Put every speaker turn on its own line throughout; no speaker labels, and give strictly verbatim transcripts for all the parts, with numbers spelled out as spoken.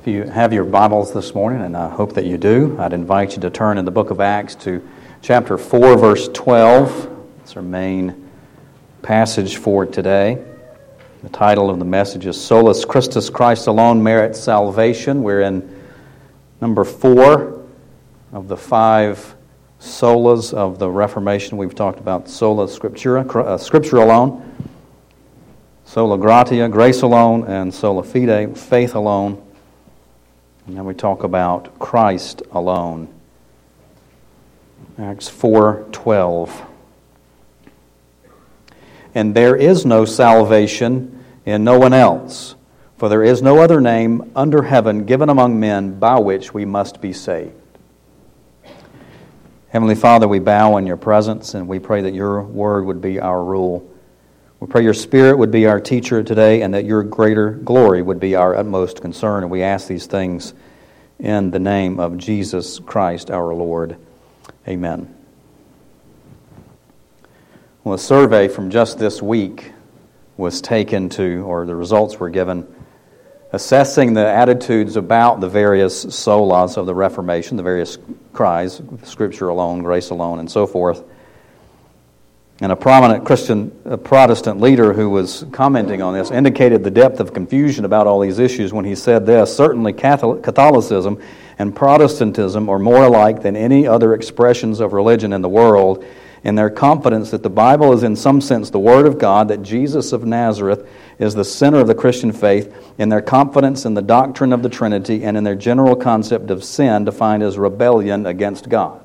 If you have your Bibles this morning, and I hope that you do, I'd invite you to turn in the book of Acts to chapter four, verse twelve. It's our main passage for today. The title of the message is Solus Christus, Christ Alone Merits Salvation. We're in number four of the five solas of the Reformation. We've talked about sola scriptura, uh, Scripture alone, sola gratia, grace alone, and sola fide, faith alone. And then we talk about Christ alone. Acts four twelve. And there is no salvation in no one else, for there is no other name under heaven given among men by which we must be saved. Heavenly Father, we bow in your presence, and we pray that your word would be our rule. We pray your Spirit would be our teacher today, and that your greater glory would be our utmost concern. And we ask these things in the name of Jesus Christ our Lord. Amen. Well, a survey from just this week was taken to, or the results were given, assessing the attitudes about the various solas of the Reformation, the various cries, Scripture alone, grace alone, and so forth. And a prominent Christian a Protestant leader who was commenting on this indicated the depth of confusion about all these issues when he said this: certainly Catholicism and Protestantism are more alike than any other expressions of religion in the world in their confidence that the Bible is in some sense the Word of God, that Jesus of Nazareth is the center of the Christian faith, in their confidence in the doctrine of the Trinity, and in their general concept of sin defined as rebellion against God.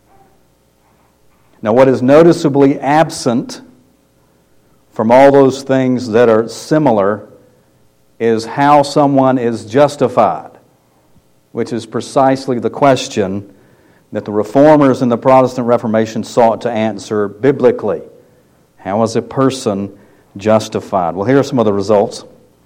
Now, what is noticeably absent from all those things that are similar is how someone is justified, which is precisely the question that the Reformers in the Protestant Reformation sought to answer biblically. How is a person justified? Well, here are some of the results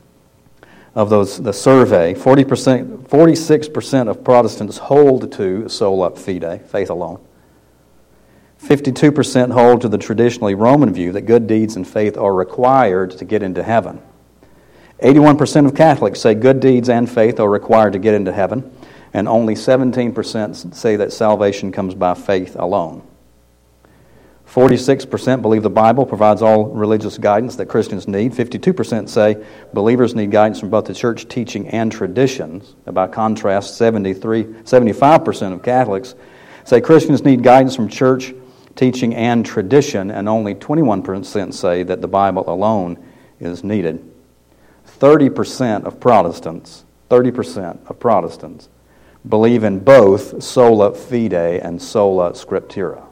of those the survey. forty percent, forty-six percent of Protestants hold to sola fide, faith alone. fifty-two percent hold to the traditionally Roman view that good deeds and faith are required to get into heaven. eighty-one percent of Catholics say good deeds and faith are required to get into heaven, and only seventeen percent say that salvation comes by faith alone. forty-six percent believe the Bible provides all religious guidance that Christians need. fifty-two percent say believers need guidance from both the church teaching and traditions. By contrast, seventy-three, seventy-five percent of Catholics say Christians need guidance from church teaching and tradition, and only twenty-one percent say that the Bible alone is needed. thirty percent of Protestants, thirty percent of Protestants believe in both sola fide and sola scriptura.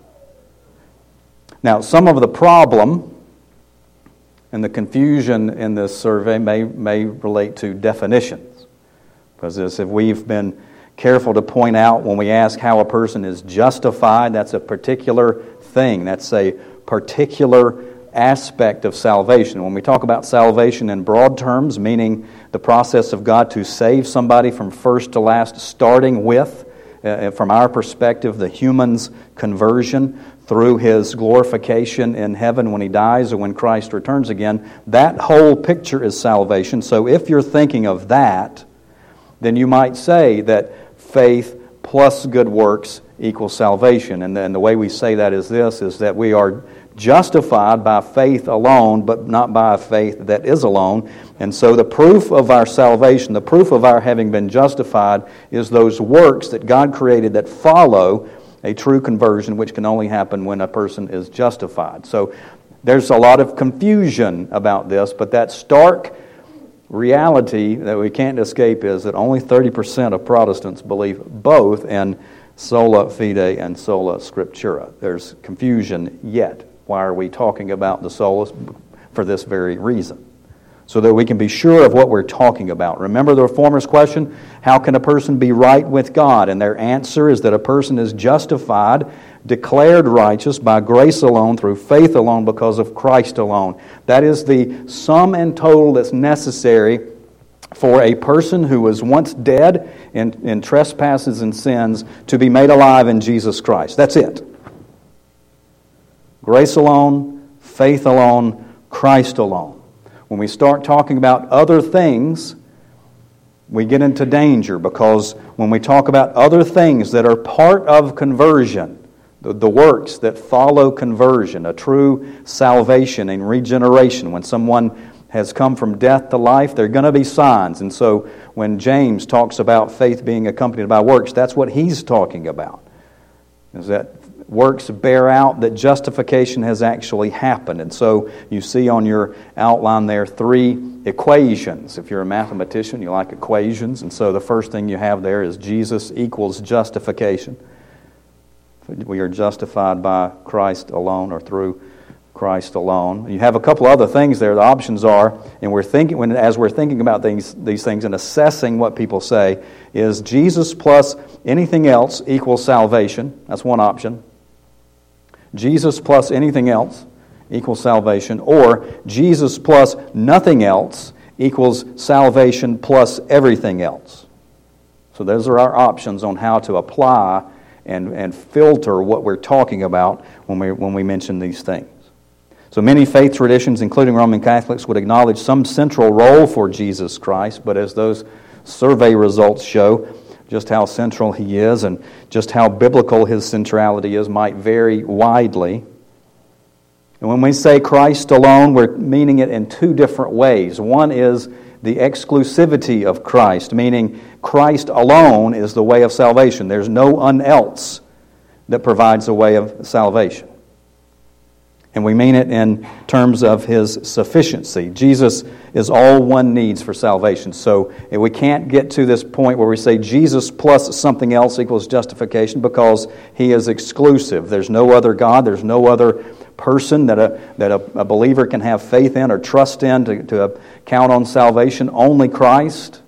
Now, some of the problem and the confusion in this survey may, may relate to definitions, because as if we've been careful to point out when we ask how a person is justified, that's a particular thing. That's a particular aspect of salvation. When we talk about salvation in broad terms, meaning the process of God to save somebody from first to last, starting with, uh, from our perspective, the human's conversion through his glorification in heaven when he dies or when Christ returns again, that whole picture is salvation. So if you're thinking of that, then you might say that faith plus good works equals salvation. And then the way we say that is this, is that we are justified by faith alone, but not by a faith that is alone. And so the proof of our salvation, the proof of our having been justified, is those works that God created that follow a true conversion, which can only happen when a person is justified. So there's a lot of confusion about this, but that stark reality that we can't escape is that only thirty percent of Protestants believe both in sola fide and sola scriptura. There's confusion yet. Why are we talking about the solas? For this very reason, so that we can be sure of what we're talking about. Remember the Reformers' question, how can a person be right with God? And their answer is that a person is justified, declared righteous by grace alone, through faith alone, because of Christ alone. That is the sum and total that's necessary for a person who was once dead in, in trespasses and sins to be made alive in Jesus Christ. That's it. Grace alone, faith alone, Christ alone. When we start talking about other things, we get into danger, because when we talk about other things that are part of conversion, the, the works that follow conversion, a true salvation and regeneration, when someone has come from death to life, there are going to be signs. And so when James talks about faith being accompanied by works, that's what he's talking about, is that works bear out that justification has actually happened. And so you see on your outline there three equations. If you're a mathematician, you like equations. And so the first thing you have there is Jesus equals justification. We are justified by Christ alone, or through Christ alone. You have a couple other things there. The options are, and we're thinking when as we're thinking about these these things and assessing what people say, is Jesus plus anything else equals salvation. That's one option. Jesus plus anything else equals salvation, or Jesus plus nothing else equals salvation plus everything else. So those are our options on how to apply and, and filter what we're talking about when we when we mention these things. So many faith traditions, including Roman Catholics, would acknowledge some central role for Jesus Christ, but as those survey results show, just how central He is and just how biblical His centrality is might vary widely. And when we say Christ alone, we're meaning it in two different ways. One is the exclusivity of Christ, meaning Christ alone is the way of salvation. There's no one else that provides a way of salvation. And we mean it in terms of His sufficiency. Jesus is all one needs for salvation. So we can't get to this point where we say Jesus plus something else equals justification, because He is exclusive. There's no other God. There's no other person that a that a, a believer can have faith in or trust in to, to count on salvation. Only Christ.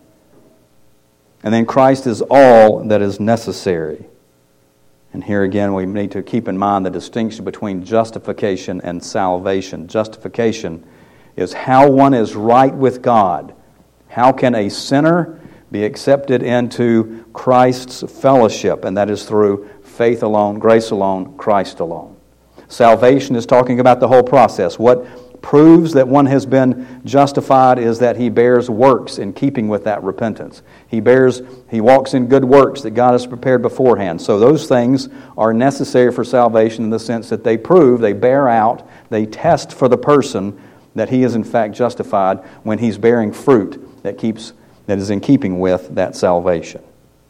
And then Christ is all that is necessary. And here again, we need to keep in mind the distinction between justification and salvation. Justification is how one is right with God. How can a sinner be accepted into Christ's fellowship? And that is through faith alone, grace alone, Christ alone. Salvation is talking about the whole process. What proves that one has been justified is that he bears works in keeping with that repentance. He bears, he walks in good works that God has prepared beforehand. So those things are necessary for salvation in the sense that they prove, they bear out, they test for the person that he is in fact justified when he's bearing fruit that keeps that is in keeping with that salvation.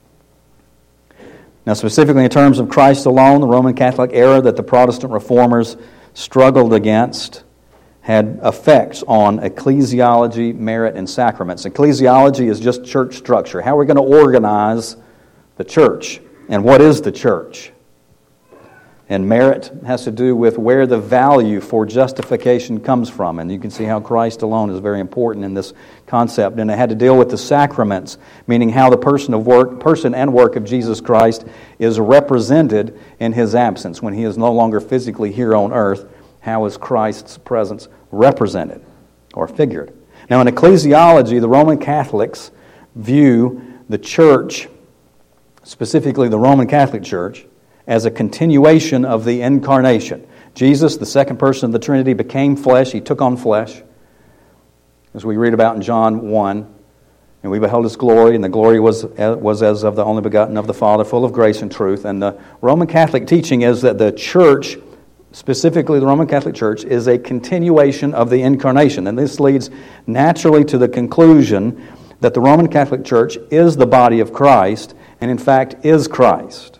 Now, specifically in terms of Christ alone, the Roman Catholic error that the Protestant reformers struggled against had effects on ecclesiology, merit, and sacraments. Ecclesiology is just church structure. How are we going to organize the church? And what is the church? And merit has to do with where the value for justification comes from. And you can see how Christ alone is very important in this concept. And it had to deal with the sacraments, meaning how the person of work, person and work of Jesus Christ is represented in His absence. When He is no longer physically here on earth, how is Christ's presence represented or figured? Now, in ecclesiology, the Roman Catholics view the church, specifically the Roman Catholic Church, as a continuation of the incarnation. Jesus, the second person of the Trinity, became flesh. He took on flesh, as we read about in John one. And we beheld His glory, and the glory was, was as of the only begotten of the Father, full of grace and truth. And the Roman Catholic teaching is that the church, specifically the Roman Catholic Church, is a continuation of the incarnation. And this leads naturally to the conclusion that the Roman Catholic Church is the body of Christ, and in fact is Christ.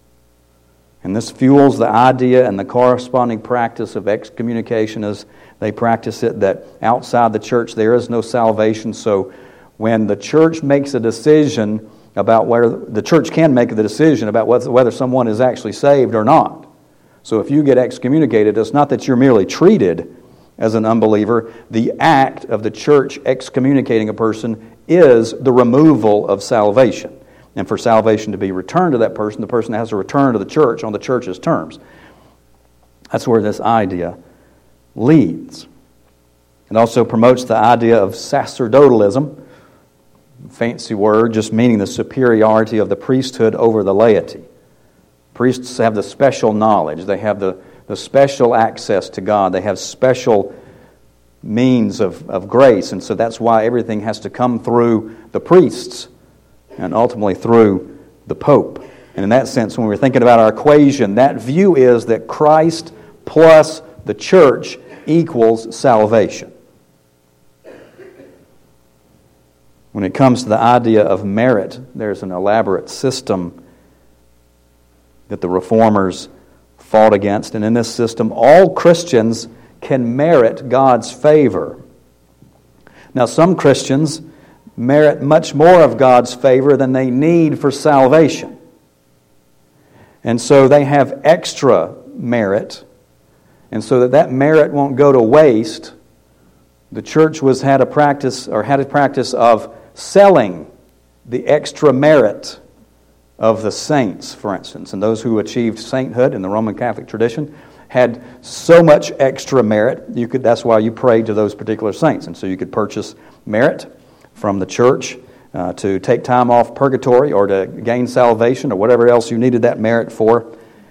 And this fuels the idea and the corresponding practice of excommunication as they practice it, that outside the church there is no salvation. So when the church makes a decision about where the church can make the decision about whether, whether someone is actually saved or not. So if you get excommunicated, it's not that you're merely treated as an unbeliever. The act of the church excommunicating a person is the removal of salvation. And for salvation to be returned to that person, the person has to return to the church on the church's terms. That's where this idea leads. It also promotes the idea of sacerdotalism, fancy word, just meaning the superiority of the priesthood over the laity. Priests have the special knowledge. They have the, the special access to God. They have special means of, of grace. And so that's why everything has to come through the priests and ultimately through the Pope. And in that sense, when we're thinking about our equation, that view is that Christ plus the church equals salvation. When it comes to the idea of merit, there's an elaborate system that the Reformers fought against. And in this system, all Christians can merit God's favor. Now, some Christians merit much more of God's favor than they need for salvation. And so they have extra merit. And so that that merit won't go to waste, the church was had a practice or had a practice of selling the extra merit of the saints, for instance. And those who achieved sainthood in the Roman Catholic tradition had so much extra merit, you could that's why you prayed to those particular saints. And so you could purchase merit from the church uh, to take time off purgatory or to gain salvation or whatever else you needed that merit for.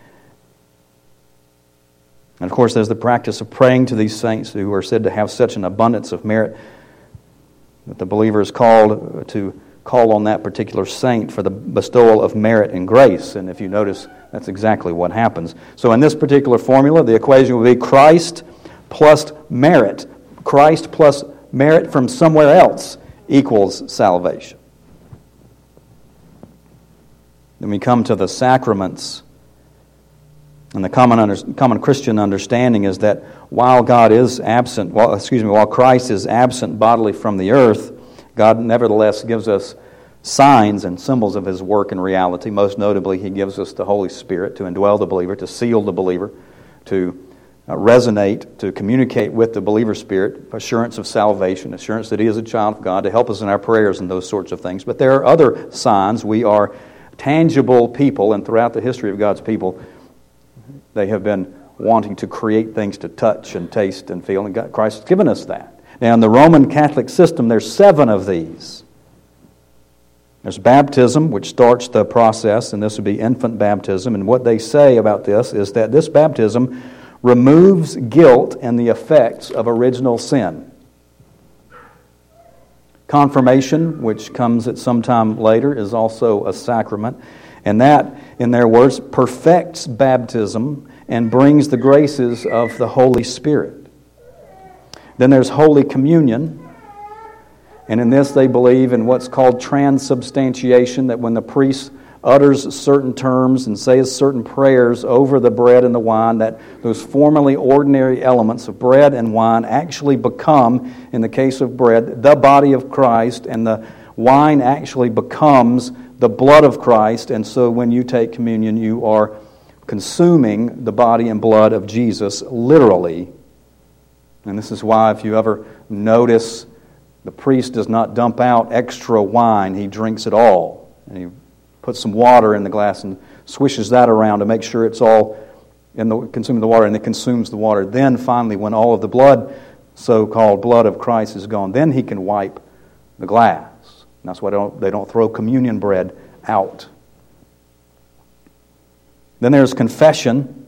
And of course, there's the practice of praying to these saints who are said to have such an abundance of merit that the believer is called to call on that particular saint for the bestowal of merit and grace. And if you notice, that's exactly what happens. So in this particular formula, the equation would be Christ plus merit. Christ plus merit from somewhere else equals salvation. Then we come to the sacraments. And the common under, common Christian understanding is that while God is absent, well, excuse me, while Christ is absent bodily from the earth, God nevertheless gives us signs and symbols of His work in reality. Most notably, He gives us the Holy Spirit to indwell the believer, to seal the believer, to uh, resonate, to communicate with the believer's spirit, assurance of salvation, assurance that he is a child of God, to help us in our prayers and those sorts of things. But there are other signs. We are tangible people, and throughout the history of God's people, they have been wanting to create things to touch and taste and feel, and God, Christ has given us that. Now, in the Roman Catholic system, there's seven of these. There's baptism, which starts the process, and this would be infant baptism. And what they say about this is that this baptism removes guilt and the effects of original sin. Confirmation, which comes at some time later, is also a sacrament. And that, in their words, perfects baptism and brings the graces of the Holy Spirit. Then there's Holy Communion. And in this they believe in what's called transubstantiation, that when the priest utters certain terms and says certain prayers over the bread and the wine, that those formerly ordinary elements of bread and wine actually become, in the case of bread, the body of Christ, and the wine actually becomes the blood of Christ. And so when you take communion, you are consuming the body and blood of Jesus literally. And this is why, if you ever notice, the priest does not dump out extra wine. He drinks it all. And he puts some water in the glass and swishes that around to make sure it's all in the consuming the water, and it consumes the water. Then finally, when all of the blood, so-called blood of Christ, is gone, then he can wipe the glass. And that's why they don't, they don't throw communion bread out. Then there's confession.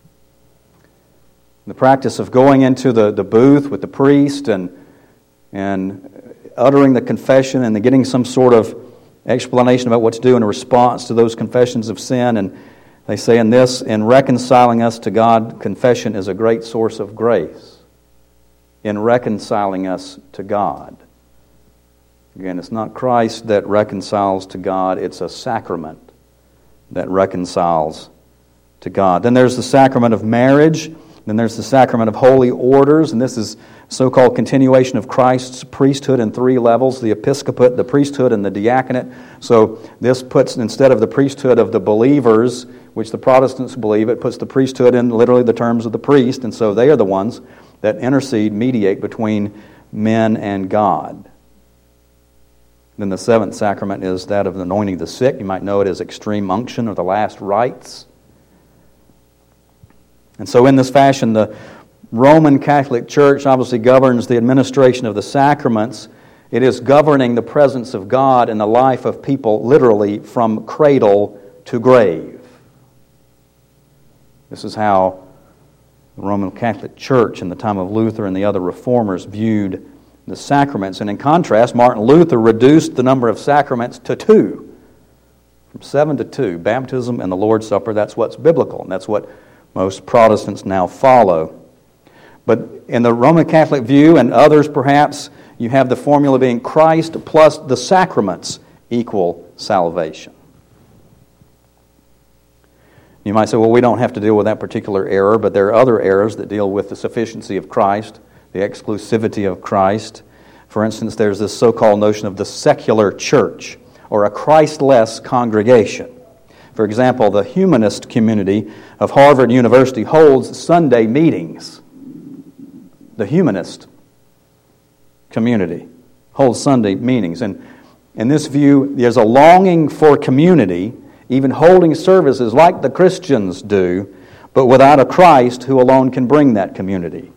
The practice of going into the, the booth with the priest and and uttering the confession and then getting some sort of explanation about what to do in response to those confessions of sin. And they say in this, in reconciling us to God, confession is a great source of grace. In reconciling us to God. Again, it's not Christ that reconciles to God, it's a sacrament that reconciles to God. Then there's the sacrament of marriage. Then there's the sacrament of holy orders, and this is so-called continuation of Christ's priesthood in three levels: the episcopate, the priesthood, and the diaconate. So this puts, instead of the priesthood of the believers, which the Protestants believe, it puts the priesthood in literally the terms of the priest, and so they are the ones that intercede, mediate between men and God. Then the seventh sacrament is that of anointing the sick. You might know it as extreme unction or the last rites. And so in this fashion, the Roman Catholic Church obviously governs the administration of the sacraments. It is governing the presence of God in the life of people literally from cradle to grave. This is how The Roman Catholic Church in the time of Luther and the other reformers viewed the sacraments. And in contrast, Martin Luther reduced the number of sacraments to two, from seven to two, baptism and the Lord's Supper. That's what's biblical, and that's what most Protestants now follow. But in the Roman Catholic view, and others perhaps, you have the formula being Christ plus the sacraments equal salvation. You might say, well, we don't have to deal with that particular error, but there are other errors that deal with the sufficiency of Christ, the exclusivity of Christ. For instance, there's this so-called notion of the secular church, or a Christless congregation. For example, the humanist community of Harvard University holds Sunday meetings. The humanist community holds Sunday meetings. And in this view, there's a longing for community, even holding services like the Christians do, but without a Christ who alone can bring that community.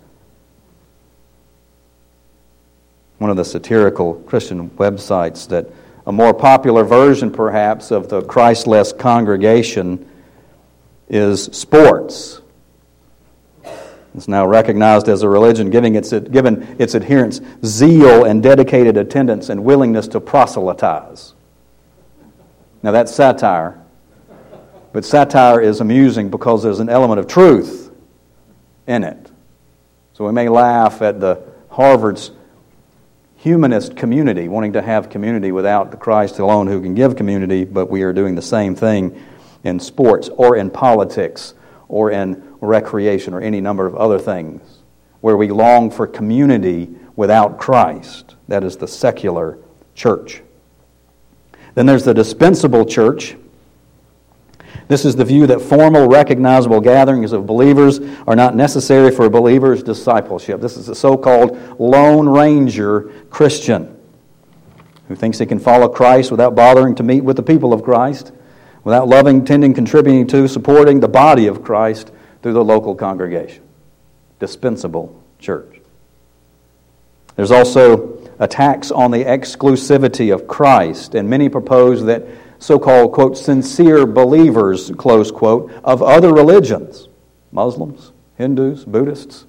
One of the satirical Christian websites that a more popular version, perhaps, of the Christless congregation is sports. It's now recognized as a religion, giving its, given its adherents zeal and dedicated attendance and willingness to proselytize. Now that's satire, but satire is amusing because there's an element of truth in it. So we may laugh at the Harvard's humanist community, wanting to have community without the Christ alone who can give community, but we are doing the same thing in sports or in politics or in recreation or any number of other things where we long for community without Christ. That is the secular church. Then there's the dispensable church. This is the view that formal, recognizable gatherings of believers are not necessary for a believer's discipleship. This is the so-called Lone Ranger Christian who thinks he can follow Christ without bothering to meet with the people of Christ, without loving, tending, contributing to, supporting the body of Christ through the local congregation. Dispensable church. There's also attacks on the exclusivity of Christ, and many propose that so-called, quote, sincere believers, close quote, of other religions, Muslims, Hindus, Buddhists,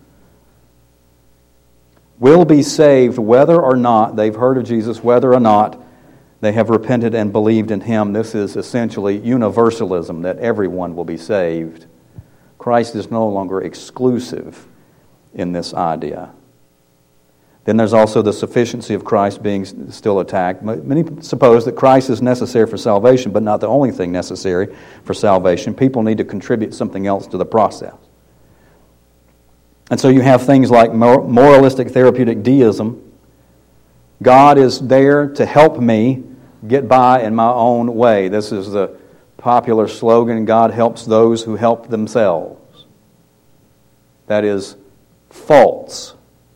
will be saved whether or not they've heard of Jesus, whether or not they have repented and believed in Him. This is essentially universalism, that everyone will be saved. Christ is no longer exclusive in this idea. Then there's also the sufficiency of Christ being still attacked. Many suppose that Christ is necessary for salvation, but not the only thing necessary for salvation. People need to contribute something else to the process. And so you have things like moralistic therapeutic deism. God is there to help me get by in my own way. This is the popular slogan, God helps those who help themselves. That is false.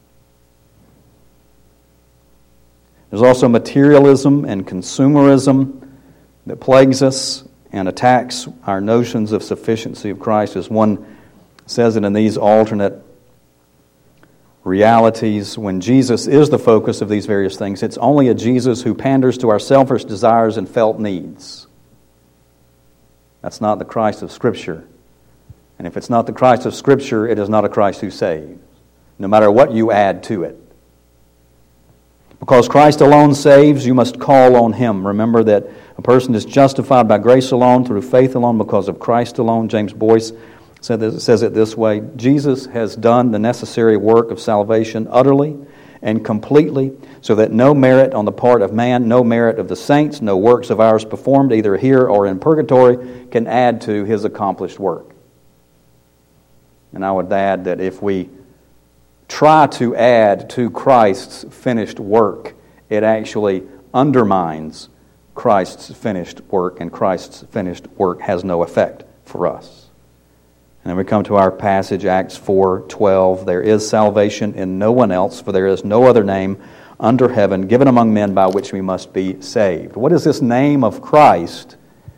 There's also materialism and consumerism that plagues us and attacks our notions of sufficiency of Christ. As one says it in these alternate realities, when Jesus is the focus of these various things, it's only a Jesus who panders to our selfish desires and felt needs. That's not the Christ of Scripture. And if it's not the Christ of Scripture, it is not a Christ who saves, no matter what you add to it. Because Christ alone saves, you must call on Him. Remember that a person is justified by grace alone, through faith alone, because of Christ alone. James Boyce said this, says it this way: Jesus has done the necessary work of salvation utterly and completely, so that no merit on the part of man, no merit of the saints, no works of ours performed either here or in purgatory can add to His accomplished work. And I would add that if we try to add to Christ's finished work, it actually undermines Christ's finished work, and Christ's finished work has no effect for us. And then we come to our passage, Acts four twelve. There is salvation in no one else, for there is no other name under heaven given among men by which we must be saved. What is this name of Christ?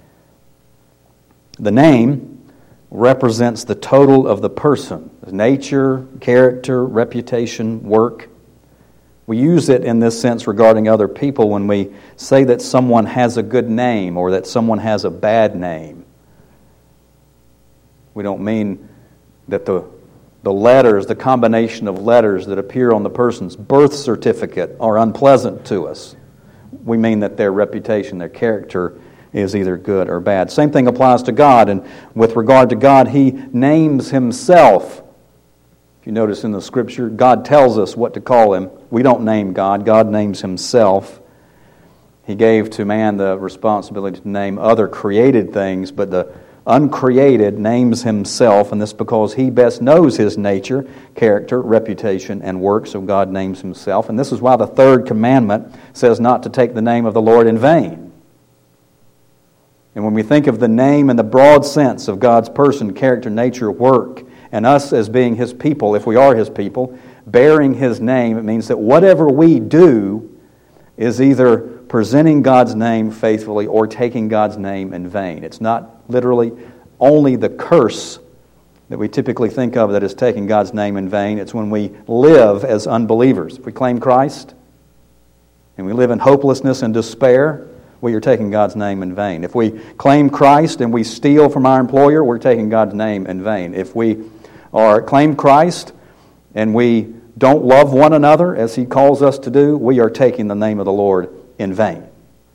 The name represents the total of the person: nature, character, reputation, work. We use it in this sense regarding other people when we say that someone has a good name or that someone has a bad name. We don't mean that the the letters, the combination of letters that appear on the person's birth certificate are unpleasant to us, we mean that their reputation, their character is either good or bad. Same thing applies to God, and with regard to God, He names Himself. If you notice in the Scripture, God tells us what to call Him. We don't name God. God names Himself. He gave to man the responsibility to name other created things, but the uncreated names Himself, and this because He best knows His nature, character, reputation, and work, so God names Himself. And this is why the third commandment says not to take the name of the Lord in vain. And when we think of the name in the broad sense of God's person, character, nature, work, and us as being His people, if we are His people, bearing His name, it means that whatever we do is either presenting God's name faithfully or taking God's name in vain. It's not literally only the curse that we typically think of that is taking God's name in vain. It's when we live as unbelievers. If we claim Christ and we live in hopelessness and despair, we are taking God's name in vain. If we claim Christ and we steal from our employer, we're taking God's name in vain. If we are claim Christ and we don't love one another as He calls us to do, we are taking the name of the Lord in vain.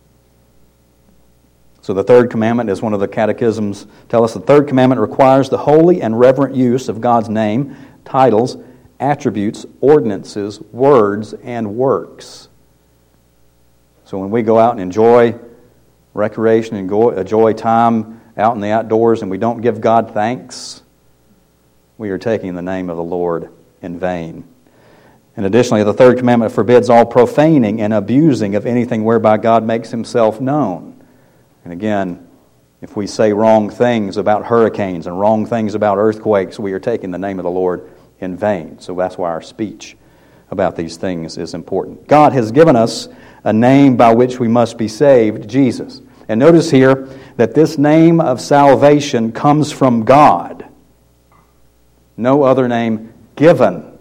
So the third commandment, as one of the catechisms tell us, the third commandment requires the holy and reverent use of God's name, titles, attributes, ordinances, words, and works. So when we go out and enjoy recreation and go, enjoy time out in the outdoors and we don't give God thanks, we are taking the name of the Lord in vain. And additionally, the third commandment forbids all profaning and abusing of anything whereby God makes Himself known. And again, if we say wrong things about hurricanes and wrong things about earthquakes, we are taking the name of the Lord in vain. So that's why our speech about these things is important. God has given us a name by which we must be saved, Jesus. And notice here that this name of salvation comes from God. No other name given.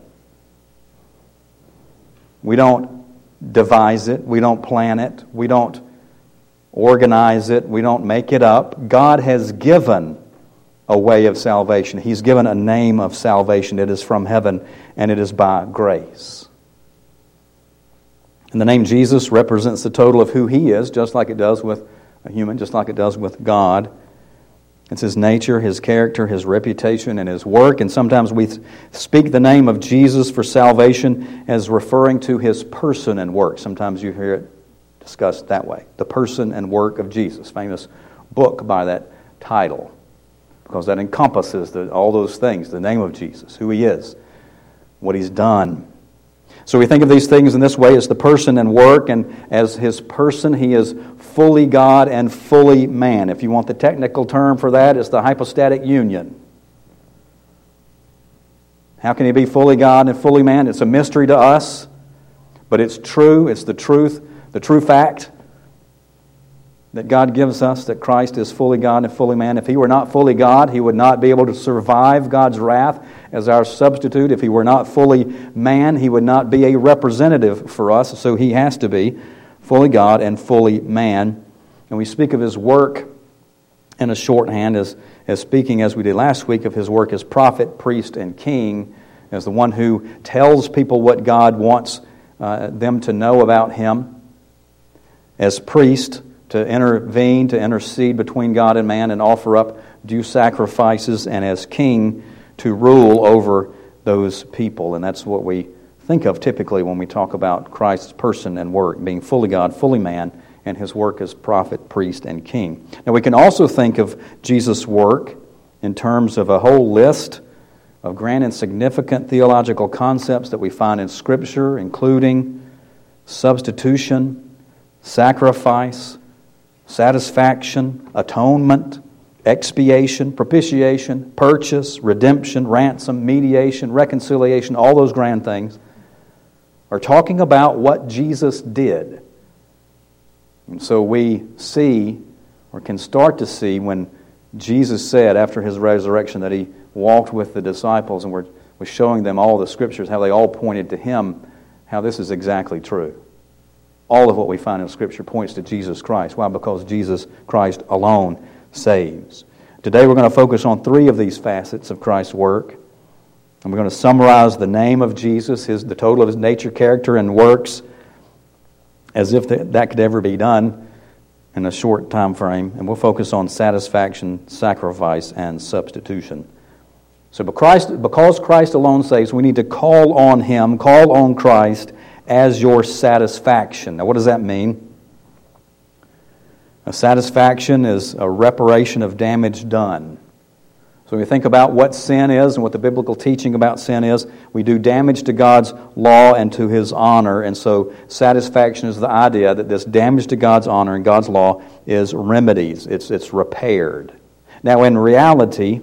We don't devise it. We don't plan it. We don't organize it. We don't make it up. God has given a way of salvation. He's given a name of salvation. It is from heaven, and it is by grace. And the name Jesus represents the total of who He is, just like it does with a human, just like it does with God. It's His nature, His character, His reputation, and His work. And sometimes we speak the name of Jesus for salvation as referring to His person and work. Sometimes you hear it discussed that way. The person and work of Jesus. Famous book by that title. Because that encompasses the, all those things. The name of Jesus, who He is, what He's done. So we think of these things in this way as the person and work, and as His person, He is fully God and fully man. If you want the technical term for that, it's the hypostatic union. How can He be fully God and fully man? It's a mystery to us, but it's true. It's the truth, the true fact that God gives us, that Christ is fully God and fully man. If He were not fully God, He would not be able to survive God's wrath as our substitute. If He were not fully man, He would not be a representative for us. So He has to be fully God and fully man. And we speak of His work in a shorthand as, as speaking, as we did last week, of His work as prophet, priest, and king, as the one who tells people what God wants uh, them to know about Him. As priest, to intervene, to intercede between God and man and offer up due sacrifices, and as king, to rule over those people. And that's what we think of typically when we talk about Christ's person and work, being fully God, fully man, and His work as prophet, priest, and king. Now we can also think of Jesus' work in terms of a whole list of grand and significant theological concepts that we find in Scripture, including substitution, sacrifice, satisfaction, atonement, expiation, propitiation, purchase, redemption, ransom, mediation, reconciliation, all those grand things are talking about what Jesus did. And so we see, or can start to see, when Jesus said after His resurrection that He walked with the disciples and were, was showing them all the Scriptures, how they all pointed to Him, how this is exactly true. All of what we find in Scripture points to Jesus Christ. Why? Because Jesus Christ alone saves. Today we're going to focus on three of these facets of Christ's work. And we're going to summarize the name of Jesus, his, the total of his nature, character, and works, as if that, that could ever be done in a short time frame. And we'll focus on satisfaction, sacrifice, and substitution. So because Christ alone saves, we need to call on Him, call on Christ as your satisfaction. Now what does that mean? A satisfaction is a reparation of damage done. So when we think about what sin is and what the biblical teaching about sin is, we do damage to God's law and to His honor. And so satisfaction is the idea that this damage to God's honor and God's law is remedies. It's, it's repaired. Now in reality,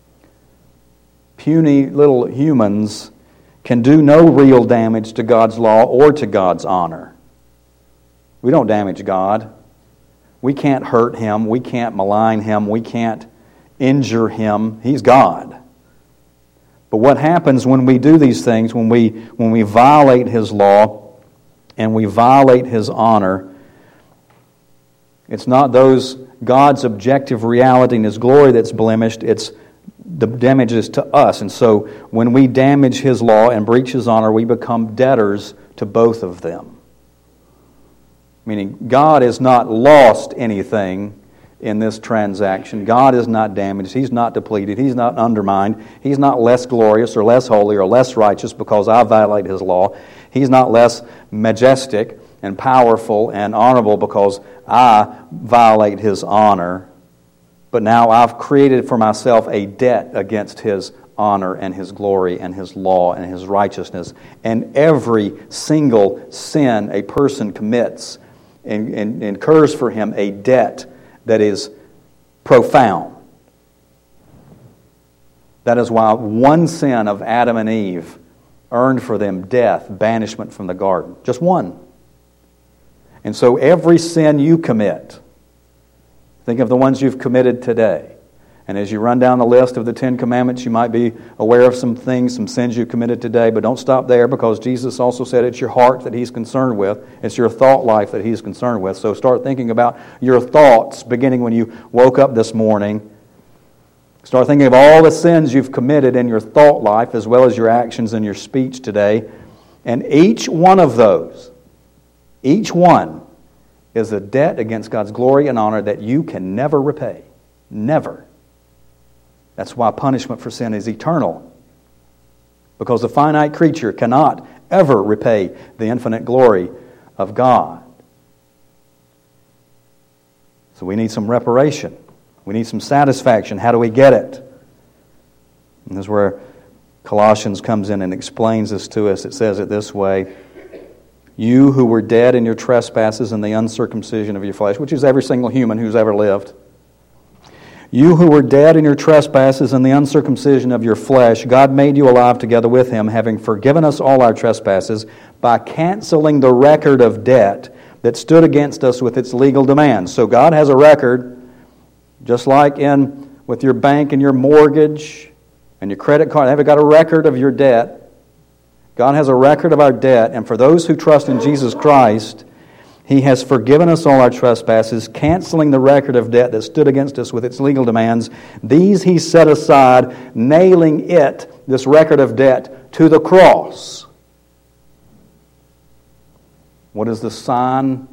puny little humans can do no real damage to God's law or to God's honor. We don't damage God. We can't hurt Him. We can't malign Him. We can't injure Him. He's God. But what happens when we do these things, when we when we violate His law and we violate His honor, it's not those God's objective reality and His glory that's blemished, it's the damage is to us. And so when we damage His law and breach His honor, we become debtors to both of them. Meaning God has not lost anything in this transaction. God is not damaged. He's not depleted. He's not undermined. He's not less glorious or less holy or less righteous because I violate His law. He's not less majestic and powerful and honorable because I violate His honor. But now I've created for myself a debt against His honor and His glory and His law and His righteousness. And every single sin a person commits and, and incurs for him a debt that is profound. That is why one sin of Adam and Eve earned for them death, banishment from the garden. Just one. And so every sin you commit, think of the ones you've committed today. And as you run down the list of the Ten Commandments, you might be aware of some things, some sins you committed today, but don't stop there because Jesus also said it's your heart that He's concerned with. It's your thought life that He's concerned with. So start thinking about your thoughts beginning when you woke up this morning. Start thinking of all the sins you've committed in your thought life as well as your actions and your speech today. And each one of those, each one is a debt against God's glory and honor that you can never repay. Never. That's why punishment for sin is eternal. Because the finite creature cannot ever repay the infinite glory of God. So we need some reparation. We need some satisfaction. How do we get it? And this is where Colossians comes in and explains this to us. It says it this way: you who were dead in your trespasses and the uncircumcision of your flesh, which is every single human who's ever lived. You who were dead in your trespasses and the uncircumcision of your flesh, God made you alive together with Him, having forgiven us all our trespasses by canceling the record of debt that stood against us with its legal demands. So God has a record, just like in with your bank and your mortgage and your credit card. They've got a record of your debt. God has a record of our debt, and for those who trust in Jesus Christ, He has forgiven us all our trespasses, canceling the record of debt that stood against us with its legal demands. These He set aside, nailing it, this record of debt, to the cross. What is the sign?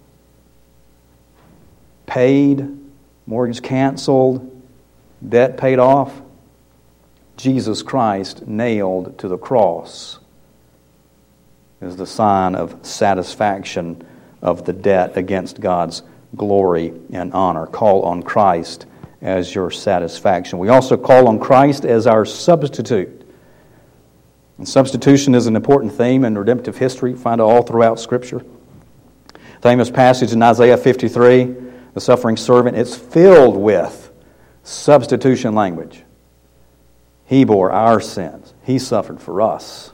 Paid, mortgage canceled, debt paid off. Jesus Christ nailed to the cross is the sign of satisfaction of the debt against God's glory and honor. Call on Christ as your satisfaction. We also call on Christ as our substitute. And substitution is an important theme in redemptive history. You find it all throughout Scripture. Famous passage in Isaiah fifty-three, the suffering servant, it's filled with substitution language. He bore our sins. He suffered for us.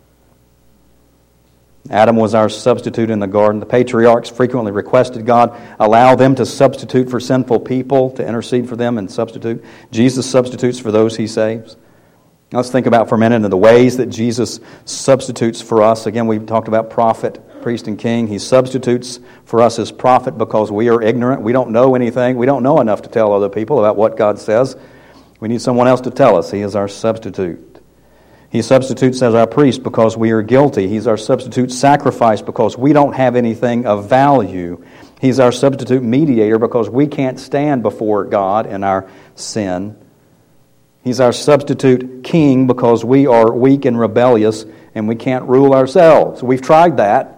Adam was our substitute in the garden. The patriarchs frequently requested God allow them to substitute for sinful people, to intercede for them and substitute. Jesus substitutes for those He saves. Now let's think about for a minute of the ways that Jesus substitutes for us. Again, we've talked about prophet, priest, and king. He substitutes for us as prophet because we are ignorant. We don't know anything. We don't know enough to tell other people about what God says. We need someone else to tell us. He is our substitute. He substitutes as our priest because we are guilty. He's our substitute sacrifice because we don't have anything of value. He's our substitute mediator because we can't stand before God in our sin. He's our substitute king because we are weak and rebellious and we can't rule ourselves. We've tried that.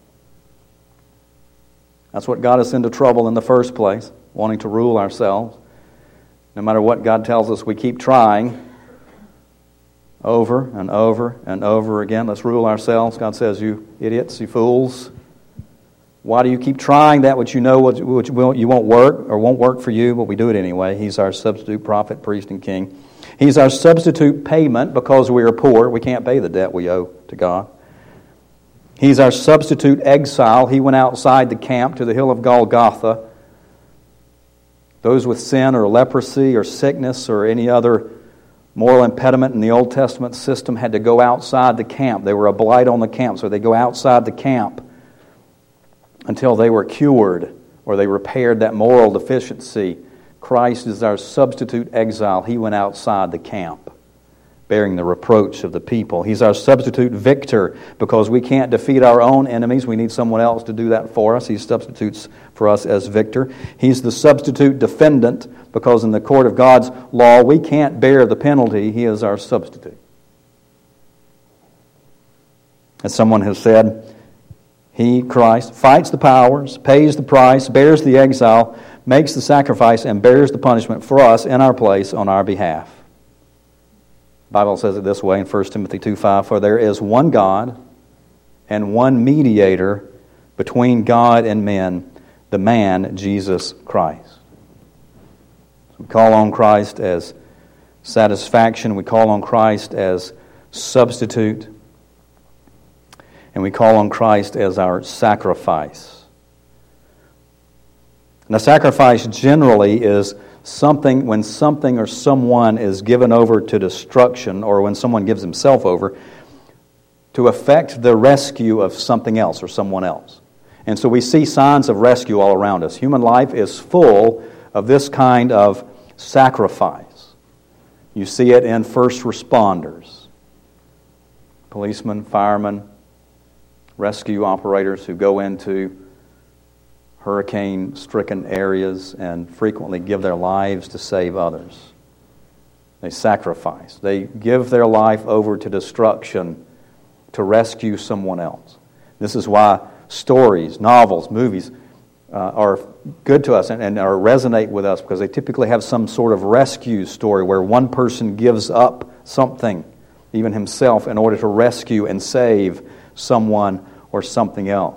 That's what got us into trouble in the first place, wanting to rule ourselves. No matter what God tells us, we keep trying over and over and over again. Let's rule ourselves. God says, you idiots, you fools. Why do you keep trying that which you know which, which will, you won't work or won't work for you, but we do it anyway. He's our substitute prophet, priest, and king. He's our substitute payment because we are poor. We can't pay the debt we owe to God. He's our substitute exile. He went outside the camp to the hill of Golgotha. Those with sin or leprosy or sickness or any other moral impediment in the Old Testament system had to go outside the camp. They were a blight on the camp, so they go outside the camp until they were cured or they repaired that moral deficiency. Christ is our substitute exile. He went outside the camp, bearing the reproach of the people. He's our substitute victor because we can't defeat our own enemies. We need someone else to do that for us. He substitutes for us as victor. He's the substitute defendant because in the court of God's law, we can't bear the penalty. He is our substitute. As someone has said, He, Christ, fights the powers, pays the price, bears the exile, makes the sacrifice, and bears the punishment for us in our place on our behalf. The Bible says it this way in First Timothy two five, for there is one God and one mediator between God and men, the man Jesus Christ. So we call on Christ as satisfaction, we call on Christ as substitute, and we call on Christ as our sacrifice. Now, sacrifice generally is something, when something or someone is given over to destruction, or when someone gives himself over, to effect the rescue of something else or someone else. And so we see signs of rescue all around us. Human life is full of this kind of sacrifice. You see it in first responders, policemen, firemen, rescue operators who go into hurricane-stricken areas and frequently give their lives to save others. They sacrifice. They give their life over to destruction to rescue someone else. This is why stories, novels, movies uh, are good to us and, and are resonate with us, because they typically have some sort of rescue story where one person gives up something, even himself, in order to rescue and save someone or something else.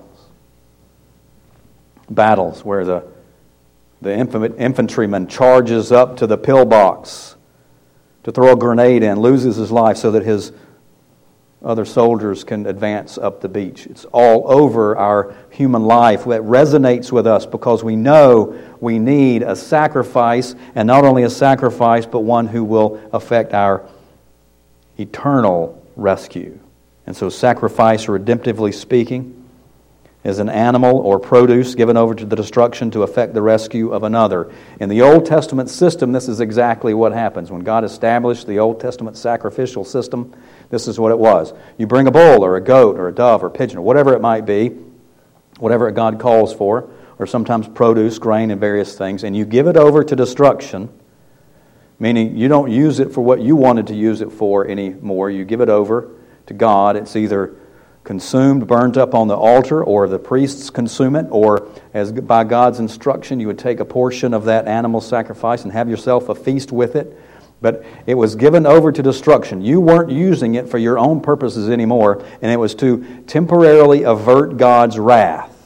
Battles where the the infantryman charges up to the pillbox to throw a grenade in, loses his life so that his other soldiers can advance up the beach. It's all over our human life. It resonates with us because we know we need a sacrifice, and not only a sacrifice, but one who will affect our eternal rescue. And so sacrifice, redemptively speaking, is an animal or produce given over to the destruction to effect the rescue of another. In the Old Testament system, this is exactly what happens. When God established the Old Testament sacrificial system, this is what it was. You bring a bull or a goat or a dove or a pigeon or whatever it might be, whatever God calls for, or sometimes produce, grain, and various things, and you give it over to destruction, meaning you don't use it for what you wanted to use it for anymore. You give it over to God. It's either consumed, burnt up on the altar, or the priests consume it, or as by God's instruction, you would take a portion of that animal sacrifice and have yourself a feast with it. But it was given over to destruction. You weren't using it for your own purposes anymore, and it was to temporarily avert God's wrath.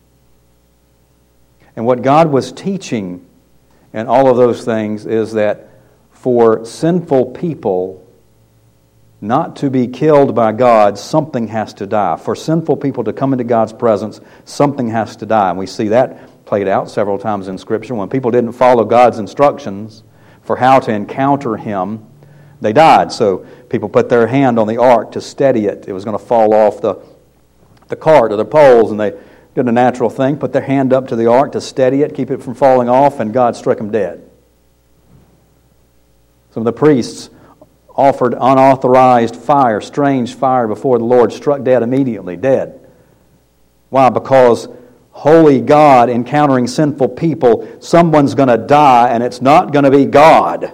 And what God was teaching in all of those things is that for sinful people not to be killed by God, something has to die. For sinful people to come into God's presence, something has to die. And we see that played out several times in Scripture. When people didn't follow God's instructions for how to encounter Him, they died. So people put their hand on the ark to steady it. It was going to fall off the, the cart or the poles, and they did a natural thing, put their hand up to the ark to steady it, keep it from falling off, and God struck them dead. Some of the priests offered unauthorized fire, strange fire before the Lord, struck dead immediately, dead. Why? Because holy God encountering sinful people, someone's going to die, and it's not going to be God.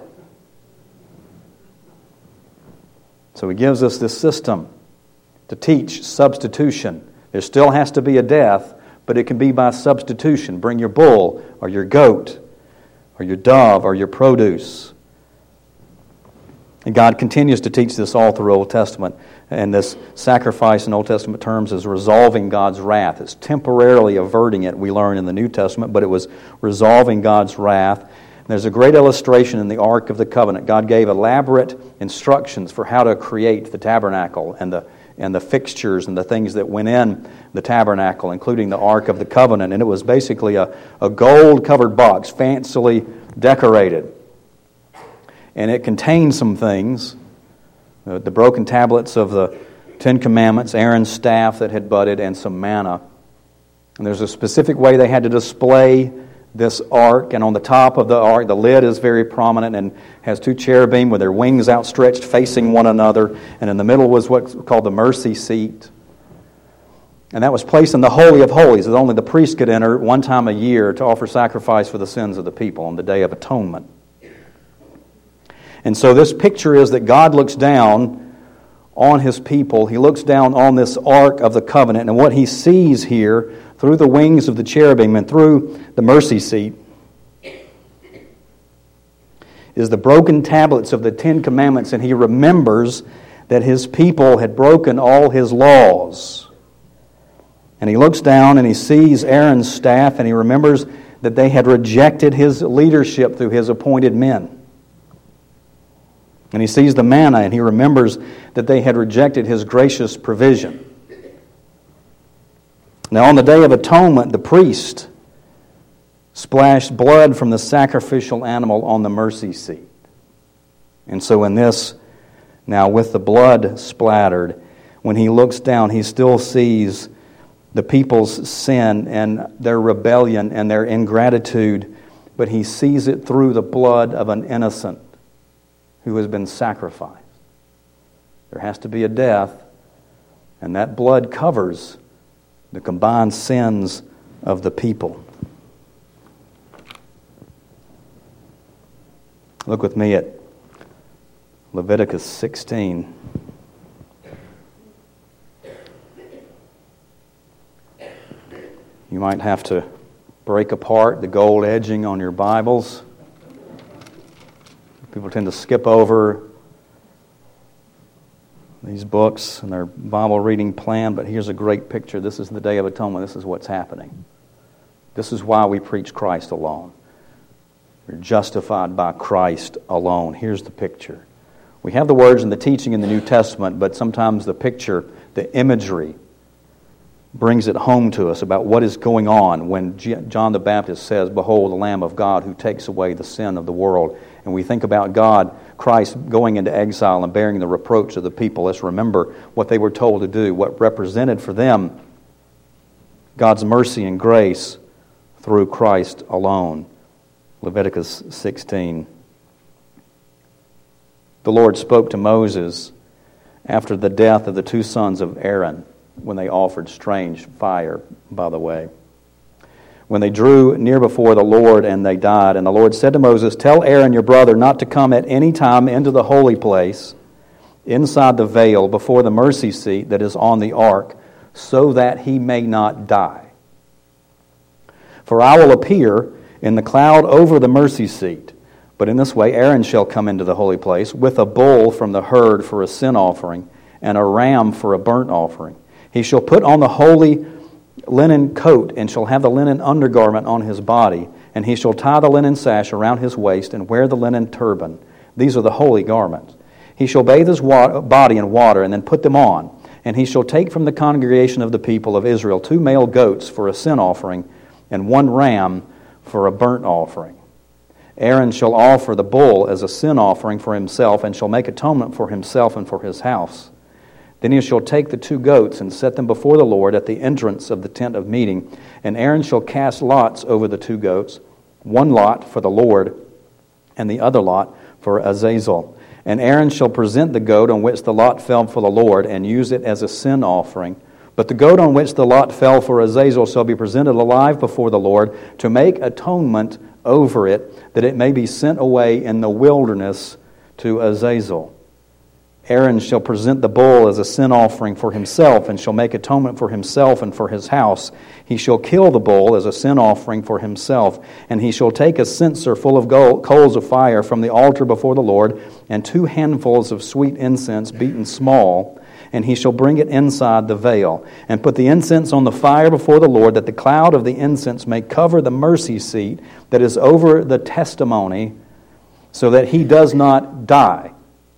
So He gives us this system to teach substitution. There still has to be a death, but it can be by substitution. Bring your bull or your goat or your dove or your produce. And God continues to teach this all through Old Testament. And this sacrifice in Old Testament terms is resolving God's wrath. It's temporarily averting it, we learn in the New Testament, but it was resolving God's wrath. And there's a great illustration in the Ark of the Covenant. God gave elaborate instructions for how to create the tabernacle and the and the fixtures and the things that went in the tabernacle, including the Ark of the Covenant. And it was basically a, a gold-covered box, fancily decorated. And it contained some things, uh, the broken tablets of the Ten Commandments, Aaron's staff that had budded, and some manna. And there's a specific way they had to display this ark, and on the top of the ark, the lid is very prominent and has two cherubim with their wings outstretched facing one another, and in the middle was what's called the mercy seat. And that was placed in the Holy of Holies, that only the priest could enter one time a year to offer sacrifice for the sins of the people on the Day of Atonement. And so this picture is that God looks down on His people. He looks down on this Ark of the Covenant, and what He sees here through the wings of the cherubim and through the mercy seat is the broken tablets of the Ten Commandments, and He remembers that His people had broken all His laws. And He looks down and He sees Aaron's staff, and He remembers that they had rejected His leadership through His appointed men. And He sees the manna, and He remembers that they had rejected His gracious provision. Now, on the Day of Atonement, the priest splashed blood from the sacrificial animal on the mercy seat. And so in this, now with the blood splattered, when he looks down, he still sees the people's sin and their rebellion and their ingratitude, but he sees it through the blood of an innocent who has been sacrificed. There has to be a death, and that blood covers the combined sins of the people. Look with me at Leviticus sixteen. You might have to break apart the gold edging on your Bibles. People tend to skip over these books and their Bible reading plan, but here's a great picture. This is the Day of Atonement. This is what's happening. This is why we preach Christ alone. We're justified by Christ alone. Here's the picture. We have the words and the teaching in the New Testament, but sometimes the picture, the imagery, brings it home to us about what is going on when John the Baptist says, "Behold, the Lamb of God who takes away the sin of the world." And we think about God, Christ going into exile and bearing the reproach of the people. Let's remember what they were told to do, what represented for them God's mercy and grace through Christ alone. Leviticus sixteen. The Lord spoke to Moses after the death of the two sons of Aaron, when they offered strange fire, by the way. When they drew near before the Lord and they died. And the Lord said to Moses, "Tell Aaron your brother not to come at any time into the holy place, inside the veil, before the mercy seat that is on the ark, so that he may not die. For I will appear in the cloud over the mercy seat. But in this way Aaron shall come into the holy place with a bull from the herd for a sin offering and a ram for a burnt offering. He shall put on the holy linen coat, and shall have the linen undergarment on his body, and he shall tie the linen sash around his waist, and wear the linen turban. These are the holy garments. He shall bathe his wa- body in water, and then put them on. And he shall take from the congregation of the people of Israel two male goats for a sin offering, and one ram for a burnt offering. Aaron shall offer the bull as a sin offering for himself, and shall make atonement for himself and for his house. Then he shall take the two goats and set them before the Lord at the entrance of the tent of meeting. And Aaron shall cast lots over the two goats, one lot for the Lord, and the other lot for Azazel. And Aaron shall present the goat on which the lot fell for the Lord, and use it as a sin offering. But the goat on which the lot fell for Azazel shall be presented alive before the Lord, to make atonement over it, that it may be sent away in the wilderness to Azazel. Aaron shall present the bull as a sin offering for himself, and shall make atonement for himself and for his house. He shall kill the bull as a sin offering for himself, and he shall take a censer full of gold, coals of fire from the altar before the Lord, and two handfuls of sweet incense beaten small, and he shall bring it inside the veil, and put the incense on the fire before the Lord, that the cloud of the incense may cover the mercy seat that is over the testimony, so that he does not die.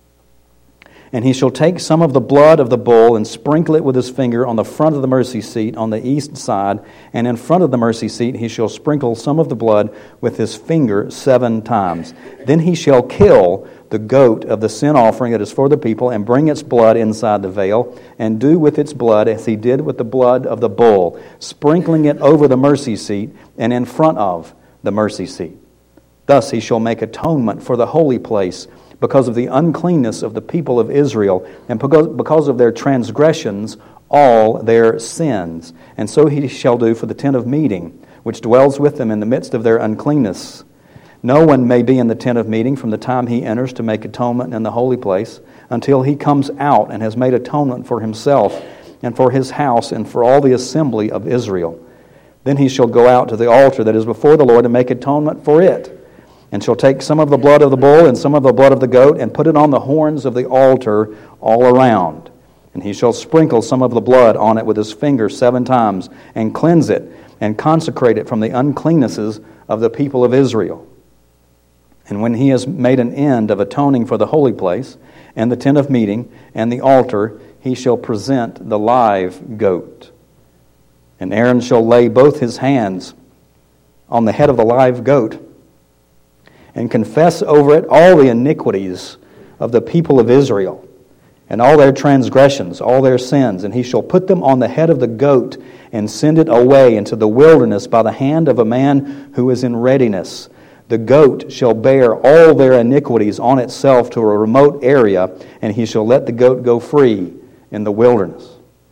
And he shall take some of the blood of the bull and sprinkle it with his finger on the front of the mercy seat on the east side, and in front of the mercy seat he shall sprinkle some of the blood with his finger seven times. Then he shall kill the goat of the sin offering that is for the people, and bring its blood inside the veil, and do with its blood as he did with the blood of the bull, sprinkling it over the mercy seat and in front of the mercy seat. Thus he shall make atonement for the holy place, because of the uncleanness of the people of Israel, and because of their transgressions, all their sins. And so he shall do for the tent of meeting, which dwells with them in the midst of their uncleanness. No one may be in the tent of meeting from the time he enters to make atonement in the holy place, until he comes out and has made atonement for himself, and for his house, and for all the assembly of Israel. Then he shall go out to the altar that is before the Lord, and make atonement for it, and shall take some of the blood of the bull and some of the blood of the goat, and put it on the horns of the altar all around. And he shall sprinkle some of the blood on it with his finger seven times, and cleanse it, and consecrate it from the uncleannesses of the people of Israel. And when he has made an end of atoning for the holy place, and the tent of meeting, and the altar, he shall present the live goat. And Aaron shall lay both his hands on the head of the live goat, and confess over it all the iniquities of the people of Israel, and all their transgressions, all their sins. And he shall put them on the head of the goat, and send it away into the wilderness by the hand of a man who is in readiness. The goat shall bear all their iniquities on itself to a remote area, and he shall let the goat go free in the wilderness.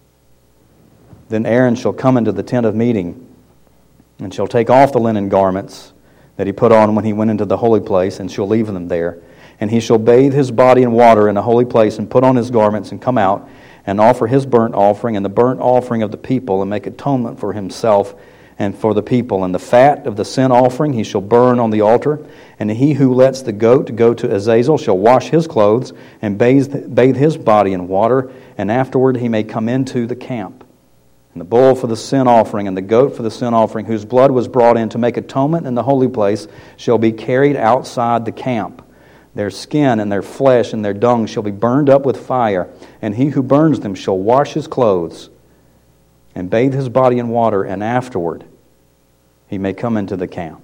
Then Aaron shall come into the tent of meeting, and shall take off the linen garments that he put on when he went into the holy place, and shall leave them there. And he shall bathe his body in water in the holy place, and put on his garments, and come out, and offer his burnt offering and the burnt offering of the people, and make atonement for himself and for the people. And the fat of the sin offering he shall burn on the altar. And he who lets the goat go to Azazel shall wash his clothes, and bathe, bathe his body in water, and afterward he may come into the camp. And the bull for the sin offering and the goat for the sin offering, whose blood was brought in to make atonement in the holy place, shall be carried outside the camp. Their skin and their flesh and their dung shall be burned up with fire, and he who burns them shall wash his clothes and bathe his body in water, and afterward he may come into the camp.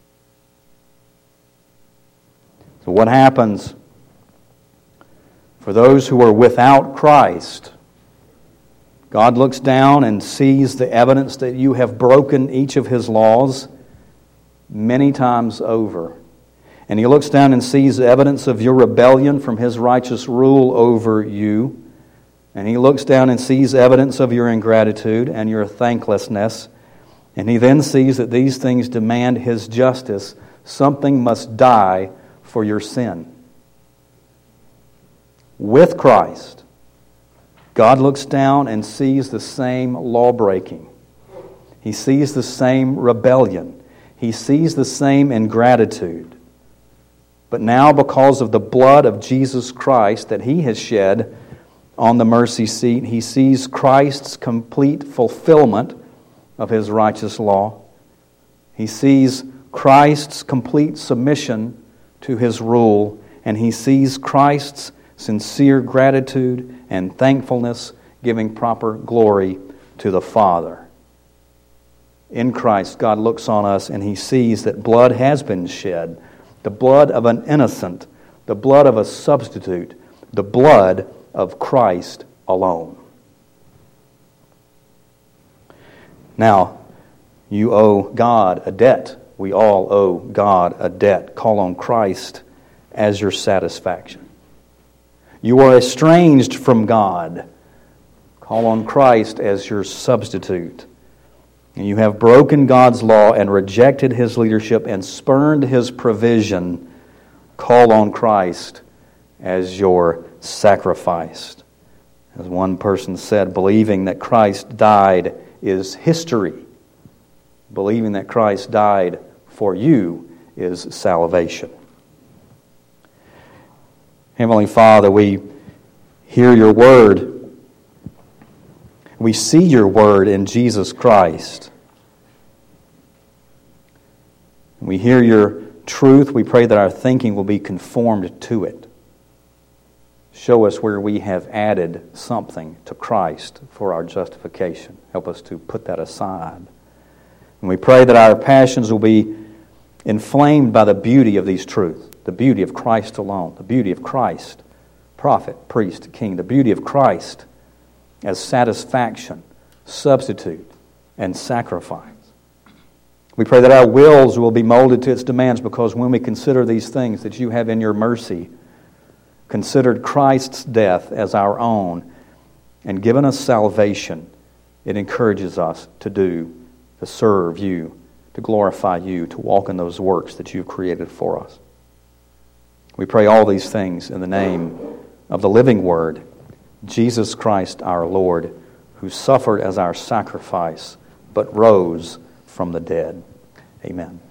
So what happens for those who are without Christ? God looks down and sees the evidence that you have broken each of His laws many times over. And He looks down and sees evidence of your rebellion from His righteous rule over you. And He looks down and sees evidence of your ingratitude and your thanklessness. And He then sees that these things demand His justice. Something must die for your sin. With Christ, God looks down and sees the same law-breaking. He sees the same rebellion. He sees the same ingratitude. But now, because of the blood of Jesus Christ that He has shed on the mercy seat, He sees Christ's complete fulfillment of His righteous law. He sees Christ's complete submission to His rule, and He sees Christ's sincere gratitude and thankfulness, giving proper glory to the Father. In Christ, God looks on us and He sees that blood has been shed, the blood of an innocent, the blood of a substitute, the blood of Christ alone. Now, you owe God a debt. We all owe God a debt. Call on Christ as your satisfaction. You are estranged from God. Call on Christ as your substitute. And you have broken God's law and rejected His leadership and spurned His provision. Call on Christ as your sacrifice. As one person said, believing that Christ died is history. Believing that Christ died for you is salvation. Heavenly Father, we hear your word. We see your word in Jesus Christ. We hear your truth. We pray that our thinking will be conformed to it. Show us where we have added something to Christ for our justification. Help us to put that aside. And we pray that our passions will be inflamed by the beauty of these truths, the beauty of Christ alone, the beauty of Christ, prophet, priest, king, the beauty of Christ as satisfaction, substitute, and sacrifice. We pray that our wills will be molded to its demands, because when we consider these things that you have in your mercy considered Christ's death as our own and given us salvation, it encourages us to do, to serve you, to glorify you, to walk in those works that you've created for us. We pray all these things in the name of the living Word, Jesus Christ our Lord, who suffered as our sacrifice, but rose from the dead. Amen.